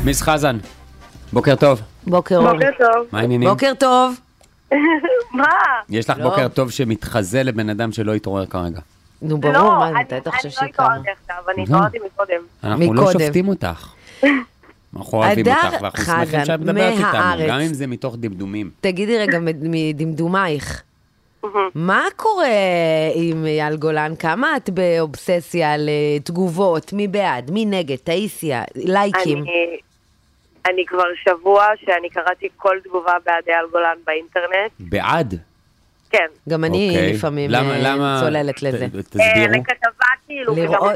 מיס חזן, בוקר טוב. בוקר טוב. מה העניינים? בוקר טוב. מה? יש לך בוקר טוב שמתחזה לבן אדם שלא יתעורר כרגע. נו ברור, לא, מה, אני אתה לא חושב שקרה? התעוררתי עכשיו, אני התעוררתי מקודם. אנחנו לא שופטים אותך. אנחנו אוהבים אותך, ואנחנו שמחים שאת מדברת איתנו, גם אם זה מתוך דמדומים. תגידי רגע מדמדומייך, מה קורה עם אייל גולן? כמה את באובססיה על תגובות? מי בעד? מי נגד? טייסיה? לייקים? אני כבר שבוע שאני קראתי כל תגובה בעד אייל גולן באינטרנט. בעד? כן. גם אני לפעמים צוללת לזה. תסבירו. לכתבה כאילו, וגם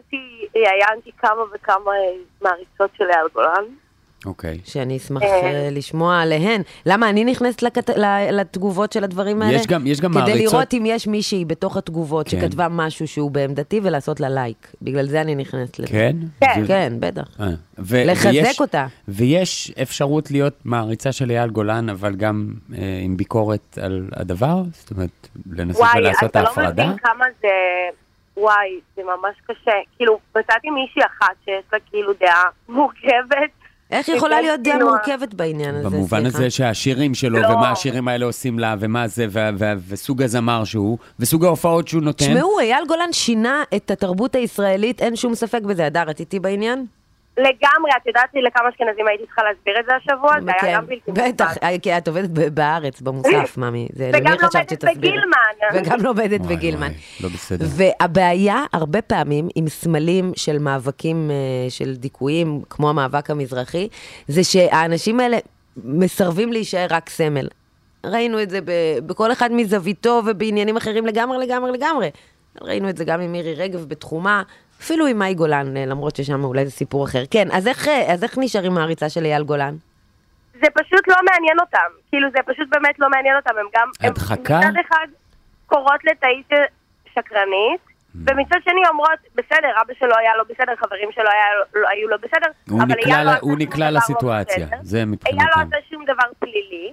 עיינתי כמה וכמה מעריצות של אייל גולן. אוקיי. שאני אשמח לשמוע עליהן. למה אני נכנסת לתגובות של הדברים האלה? יש גם מעריצות. כדי לראות אם יש מישהי בתוך התגובות שכתבה משהו שהוא בעמדתי ולעשות לה לייק. בגלל זה אני נכנסת לזה. כן? כן, בטח. לחזק אותה. ויש אפשרות להיות מעריצה של אייל גולן, אבל גם עם ביקורת על הדבר? זאת אומרת, לנסות ולעשות ההפרדה? וואי, אתה לא מבין כמה זה... וואי, זה ממש קשה. כאילו, מצאתי מישהי אחת שיש לה כאילו דעה מורכבת, איך יכולה להיות דעה מורכבת בעניין הזה? במובן הזה שהשירים שלו, ומה השירים האלה עושים לה, ומה זה, וסוג הזמר שהוא, וסוג ההופעות שהוא נותן. שמעו, אייל גולן שינה את התרבות הישראלית, אין שום ספק בזה. הדר, את איתי בעניין? לגמרי, את יודעת לי לכמה אשכנזים הייתי צריכה להסביר את זה השבוע, זה היה גם בלתי מובן. בטח, כי את עובדת בארץ, במוסף, ממי. וגם לומדת בגילמן. וגם לומדת בגילמן. לא בסדר. והבעיה, הרבה פעמים, עם סמלים של מאבקים של דיכויים, כמו המאבק המזרחי, זה שהאנשים האלה מסרבים להישאר רק סמל. ראינו את זה בכל אחד מזוויתו ובעניינים אחרים לגמרי. ראינו את זה גם עם מירי רגב בתחומה, אפילו עם מאי גולן, למרות ששם אולי זה סיפור אחר. כן, אז איך נשארים מהריצה של אייל גולן? זה פשוט לא מעניין אותם. כאילו, זה פשוט באמת לא מעניין אותם. הם גם... הדחקה? מצד אחד קורות לטעיסיה שקרנית, ומצד שני אומרות, בסדר, אבא שלו היה לא בסדר, חברים שלו היו לא בסדר, הוא נקלע לסיטואציה, זה מבחינתם. אייל לא עשה שום דבר פלילי,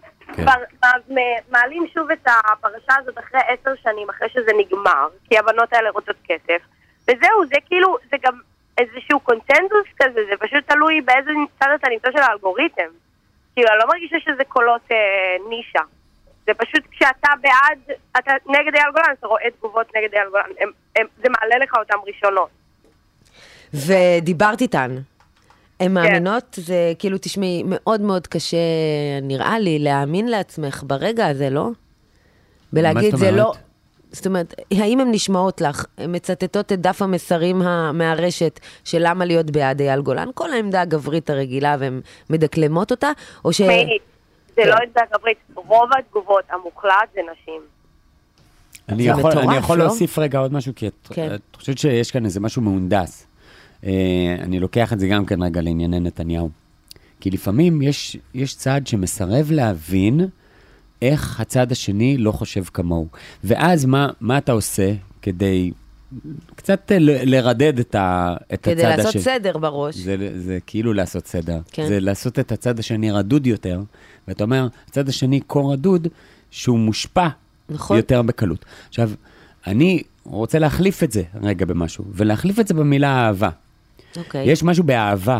מעלים שוב את הפרשה הזאת אחרי 10 שנים, אחרי שזה נגמר, כי הבנות האלה רוצות כסף, וזהו, זה כאילו, זה גם איזשהו קונצנזוס כזה, זה פשוט תלוי באיזה צד אתה נמצא של האלגוריתם. כאילו, אני לא מרגישה שזה קולות נישה. זה פשוט כשאתה בעד, אתה נגד אייל גולן, אתה רואה תגובות נגד אייל גולן, זה מעלה לך אותם ראשונות. ודיברת איתן. הן מאמינות, זה כאילו תשמעי, מאוד מאוד קשה, נראה לי, להאמין לעצמך ברגע הזה, לא? בלהגיד זה לא... זאת אומרת, האם הן נשמעות לך, הן מצטטות את דף המסרים מהרשת של למה להיות בעד אייל גולן, כל העמדה הגברית הרגילה, והן מדקלמות אותה, או ש... זה לא עמדה גברית, רוב התגובות המוחלט זה נשים. אני יכול להוסיף רגע עוד משהו, כי את חושבת שיש כאן איזה משהו מהונדס. אני לוקח את זה גם כן רגע לענייני נתניהו. כי לפעמים יש צד שמסרב להבין איך הצד השני לא חושב כמוהו. ואז מה אתה עושה כדי קצת לרדד את הצד השני? כדי לעשות סדר בראש. זה כאילו לעשות סדר. זה לעשות את הצד השני רדוד יותר, ואתה אומר, הצד השני כה רדוד, שהוא מושפע יותר בקלות. עכשיו, אני רוצה להחליף את זה רגע במשהו, ולהחליף את זה במילה אהבה. יש משהו באהבה,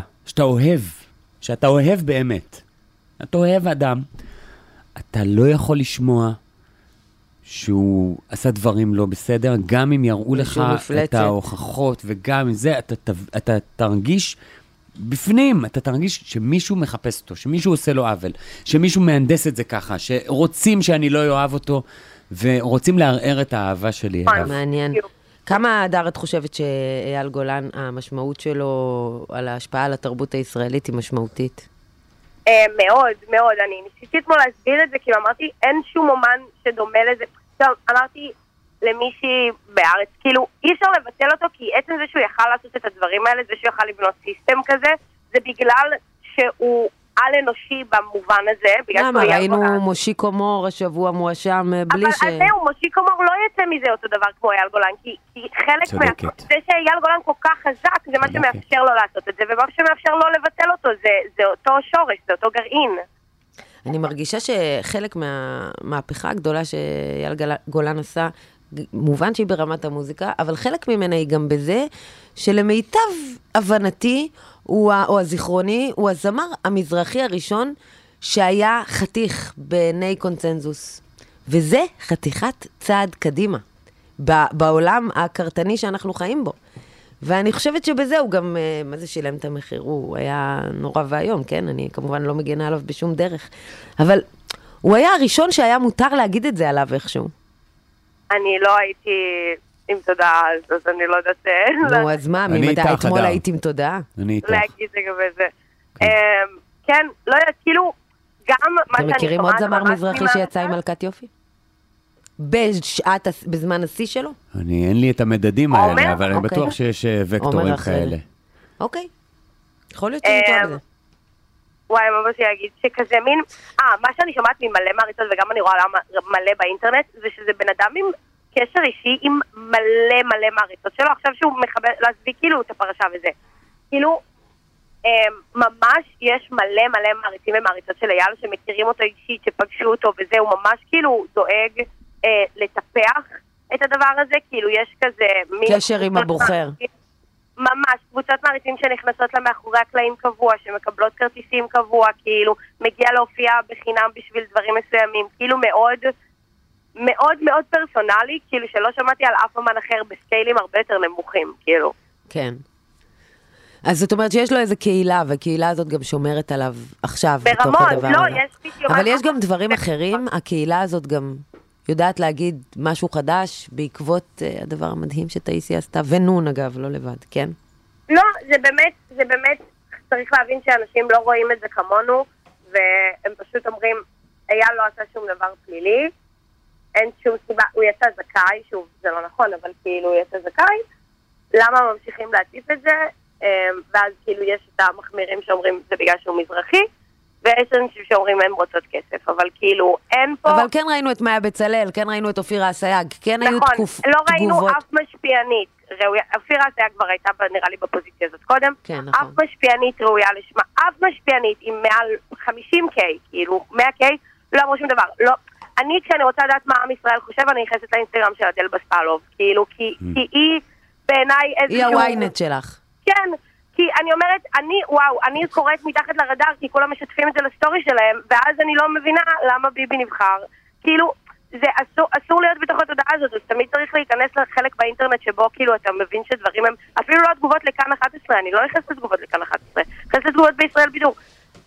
שאתה אוהב באמת. אתה אוהב אדם, אתה לא יכול לשמוע שהוא עשה דברים לא בסדר, גם אם יראו לך את ההוכחות, וגם אם זה, אתה תרגיש בפנים, אתה תרגיש שמישהו מחפש אותו, שמישהו עושה לו עוול, שמישהו מהנדס את זה ככה, שרוצים שאני לא אוהב אותו, ורוצים לערער את האהבה שלי. מעניין. כמה הדר את חושבת שאייל גולן, המשמעות שלו על ההשפעה על התרבות הישראלית היא משמעותית? מאוד, מאוד. אני ניסיתי אתמול להסביר את זה, כאילו אמרתי, אין שום אומן שדומה לזה. עכשיו, אמרתי למישהי בארץ, כאילו, אי אפשר לבטל אותו, כי עצם זה שהוא יכל לעשות את הדברים האלה, זה שהוא יכל לבנות סיסטם כזה, זה בגלל שהוא על-אנושי במובן הזה. למה? ראינו מושיקו מור השבוע מואשם בלי ש... אבל זהו, מושיקו מור לא יצא מזה אותו דבר כמו אייל גולן, כי חלק זה שאייל גולן כל כך חזק, זה מה שמאפשר לו לעשות את זה, ומה שמאפשר לו לבטל אותו, זה אותו שורש, זה אותו גרעין. אני מרגישה שחלק מהמהפכה הגדולה שאייל גולן עשה, מובן שהיא ברמת המוזיקה, אבל חלק ממנה היא גם בזה שלמיטב הבנתי, או הזיכרוני, הוא הזמר המזרחי הראשון שהיה חתיך בעיני קונצנזוס. וזה חתיכת צעד קדימה, בעולם הקרטני שאנחנו חיים בו. ואני חושבת שבזה הוא גם, מה זה שילם את המחיר? הוא היה נורא והיום, כן? אני כמובן לא מגנה עליו בשום דרך. אבל הוא היה הראשון שהיה מותר להגיד את זה עליו איכשהו. אני לא הייתי עם תודעה, אז אני לא יודעת... נו, אז מה? ממתי אתמול הייתי עם תודעה? אני איתך. להגיד לגבי זה. כן, לא יודעת, כאילו, גם מה שאני שומעת... אתם מכירים עוד זמר מזרחי שיצא עם מלכת יופי? בזמן השיא שלו? אין לי את המדדים האלה, אבל אני בטוח שיש וקטורים כאלה. אוקיי. יכול להיות שאני טועה בזה. וואי, מה שיגיד, שכזה מין... מה שאני שומעת ממלא מעריצות, וגם אני רואה מלא באינטרנט, זה שזה בן אדם עם קשר אישי עם מלא מלא מעריצות שלו, עכשיו שהוא מחבר, להסביא כאילו את הפרשה וזה. כאילו, ממש יש מלא מלא מעריצים ומעריצות של אייל, שמכירים אותו אישית, שפגשו אותו וזה, הוא ממש כאילו דואג לטפח את הדבר הזה, כאילו יש כזה... קשר עם הבוחר. ממש, קבוצות מעריצים שנכנסות לה מאחורי הקלעים קבוע, שמקבלות כרטיסים קבוע, כאילו מגיע להופיע בחינם בשביל דברים מסוימים, כאילו מאוד מאוד מאוד פרסונלי, כאילו שלא שמעתי על אף אמן אחר בסקיילים הרבה יותר נמוכים, כאילו. כן. אז זאת אומרת שיש לו איזו קהילה, והקהילה הזאת גם שומרת עליו עכשיו. ברמות, לא, יש בדיוק. אבל יש גם דברים אחרים, הקהילה הזאת גם יודעת להגיד משהו חדש, בעקבות הדבר המדהים שטייסי עשתה, ונון אגב, לא לבד, כן? לא, זה באמת, צריך להבין שאנשים לא רואים את זה כמונו, והם פשוט אומרים, אייל לא עשה שום דבר פלילי, אין שום סיבה, הוא יצא זכאי, שוב, זה לא נכון, אבל כאילו הוא יצא זכאי, למה ממשיכים להציף את זה? ואז כאילו יש את המחמירים שאומרים זה בגלל שהוא מזרחי, ויש אנשים שאומרים הם רוצות כסף, אבל כאילו אין פה... אבל כן ראינו את מאיה בצלאל, כן ראינו את אופירה אסייג, כן היו תגובות. נכון, לא ראינו אף משפיענית ראויה, אופירה אסייג כבר הייתה נראה לי בפוזיציה הזאת קודם, אף משפיענית ראויה לשמה, אף משפיענית עם מעל 50K, כאילו 100K, לא אמרו שום דבר, לא. אני כשאני רוצה לדעת מה עם ישראל חושב, אני נכנסת לאינסטגרם של אדל בספלוב, כאילו, כי היא בעיניי איזשהו... היא הוויינט שלך. כן, כי אני אומרת, אני קוראת מתחת לרדאר, כי כולם משתפים את זה לסטורי שלהם, ואז אני לא מבינה למה ביבי נבחר. כאילו, זה אסור להיות בתוך התודעה הזאת, אז תמיד צריך להיכנס לחלק באינטרנט שבו כאילו אתה מבין שדברים הם, אפילו לא התגובות לכאן 11, אני לא נכנסת לתגובות לכאן 11, נכנסת לתגובות בישראל בידור.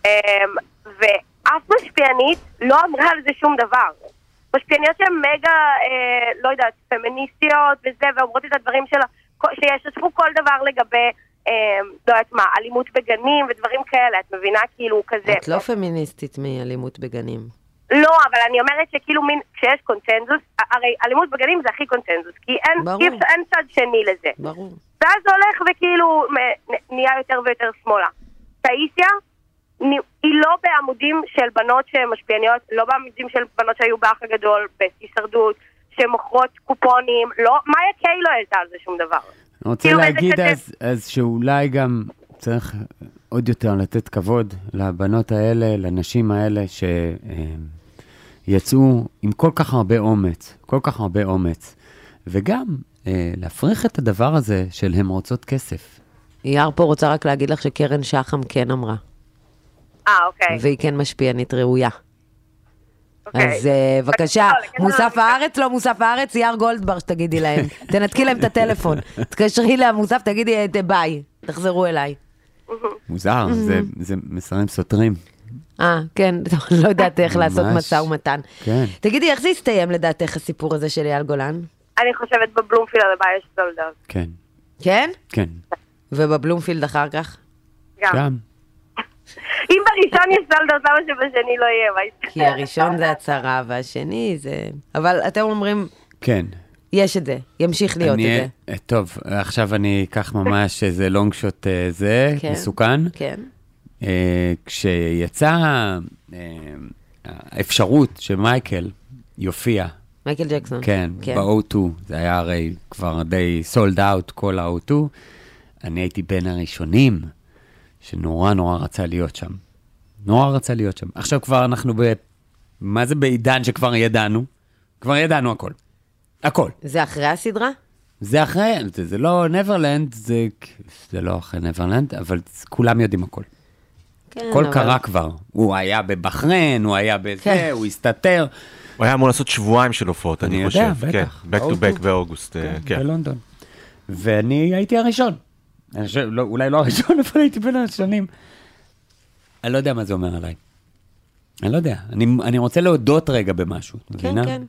ואף משפיענית לא אמרה על זה שום דבר. משפיעניות שהן מגה, לא יודעת, פמיניסטיות וזה, ואומרות את הדברים שלה, שישתפו כל דבר לגבי, לא יודעת מה, אלימות בגנים ודברים כאלה, את מבינה כאילו כזה. את לא פמיניסטית מאלימות בגנים. לא, אבל אני אומרת שכאילו כשיש קונצנזוס, הרי אלימות בגנים זה הכי קונצנזוס, כי אין צד שני לזה. ברור. ואז זה הולך וכאילו נהיה יותר ויותר שמאלה. טייסיה, היא לא בעמודים של בנות שמשפיעניות, לא בעמודים של בנות שהיו באח הגדול, בהישרדות, שמוכרות קופונים, לא, מאיה קיי לא העלתה על זה שום דבר. אני רוצה להגיד אז שאולי גם צריך עוד יותר לתת כבוד לבנות האלה, לנשים האלה שיצאו עם כל כך הרבה אומץ, וגם להפריך את הדבר הזה של הם רוצות כסף. יאר פה רוצה רק להגיד לך שקרן שחם כן אמרה. אוקיי. והיא כן משפיענית ראויה. אז בבקשה, מוסף הארץ, לא מוסף הארץ, יאר גולדבר שתגידי להם. תנתקי להם את הטלפון. תקשרי למוסף, תגידי ביי, תחזרו אליי. מוזר, זה מסרים סותרים. כן, לא יודעת איך לעשות משא ומתן. כן. תגידי, איך זה הסתיים לדעתך הסיפור הזה של אייל גולן? אני חושבת בבלומפילד הבא יש סולדאוט. כן. כן? כן. ובבלומפילד אחר כך? גם. אם בראשון יש סולדאוט, למה שבשני לא יהיה? כי הראשון זה הצהרה, והשני זה... אבל אתם אומרים... כן. יש את זה, ימשיך להיות את זה. טוב, עכשיו אני אקח ממש איזה לונג שוט זה, מסוכן. כן. כשיצא האפשרות שמייקל יופיע. מייקל ג'קסון. כן, ב-O2, זה היה הרי כבר די סולד אאוט כל ה-O2. אני הייתי בין הראשונים שנורא רצה להיות שם. עכשיו כבר אנחנו מה זה בעידן שכבר ידענו? כבר ידענו הכל. זה אחרי הסדרה? זה אחרי, זה לא נברלנד, זה לא אחרי נברלנד, אבל כולם יודעים הכל. הכל קרה כבר. הוא היה בבחריין, הוא היה בזה, הוא הסתתר. הוא היה אמור לעשות שבועיים של הופעות, אני חושב. אני יודע, בטח. back to back באוגוסט. בלונדון. ואני הייתי הראשון. אולי לא הראשון, אבל הייתי בין השנים. אני לא יודע מה זה אומר עליי. אני לא יודע. אני רוצה להודות רגע במשהו. כן, כן.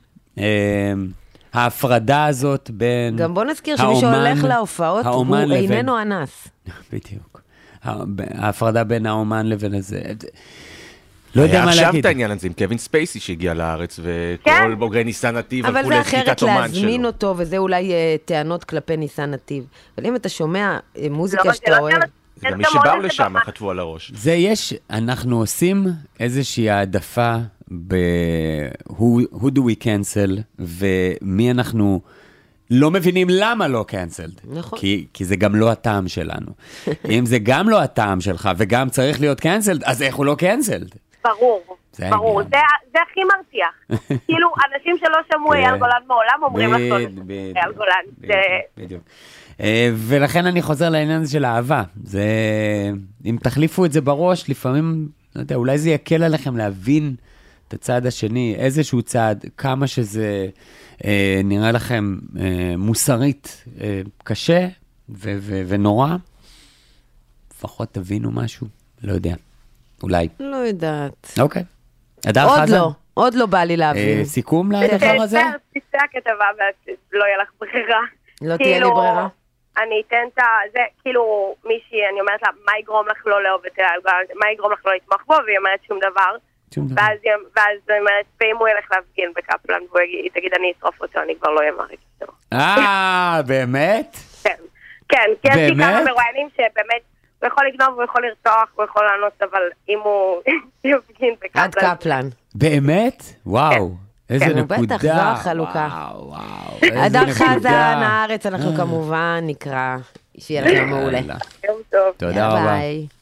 ההפרדה הזאת בין... גם בוא נזכיר שמי שהולך להופעות הוא איננו אנס. בדיוק. ההפרדה בין האומן לבין הזה. לא יודע מה להגיד. היה עכשיו את העניין הזה עם קווין ספייסי שהגיע לארץ, וכל בוגרי ניסן נתיב הלכו לכיתת אומן שלו. אבל זה אחרת להזמין אותו, וזה אולי טענות כלפי ניסן נתיב. אבל אם אתה שומע מוזיקה שאתה אוהב... זה גם מי שבאו לשם, חטפו על הראש. זה יש, אנחנו עושים איזושהי העדפה who do we cancel, ומי אנחנו לא מבינים למה לא cancelled. נכון. כי זה גם לא הטעם שלנו. אם זה גם לא הטעם שלך, וגם צריך להיות cancelled, אז איך הוא לא cancelled? ברור, ברור. זה הכי מרתיח. כאילו, אנשים שלא שמעו אייל גולן מעולם, אומרים לך אייל גולן. בדיוק. ולכן אני חוזר לעניין הזה של האהבה. אם תחליפו את זה בראש, לפעמים, לא יודע, אולי זה יקל עליכם להבין את הצד השני, איזשהו צד, כמה שזה נראה לכם מוסרית קשה ונורא, לפחות תבינו משהו, לא יודע, אולי. לא יודעת. אוקיי. עוד לא בא לי להבין. סיכום לדבר הזה? תצא הכתבה ולא יהיה לך ברירה. לא תהיה לי ברירה. אני אתן את זה, כאילו מישהי, אני אומרת לה, מה יגרום לך לא לאהוב את אייל גולן, מה יגרום לך לא לתמוך בו, והיא אומרת שום דבר. ואז היא אומרת, ואם הוא ילך להפגין בקפלן, והיא תגיד, אני אשרוף אותו, אני כבר לא אמרתי אותו. באמת? כן, כן, כי יש לי כמה מרואיינים שבאמת, הוא יכול לגנוב, הוא יכול לרצוח, הוא יכול לענות, אבל אם הוא יפגין בקפלן. עד קפלן. באמת? וואו. איזה נקודה. בטח, זו החלוקה. וואו. אדר חזן, הארץ, אנחנו כמובן נקרא, שיהיה לכם מעולה. יום טוב. תודה רבה. ביי.